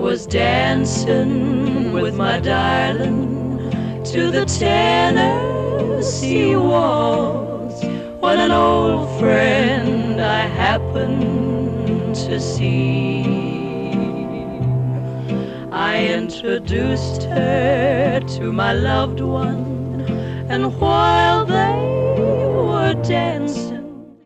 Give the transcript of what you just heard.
was dancing with my darling to the Tennessee waltz when an old friend I happened to see. I introduced her to my loved one, and while they were dancing,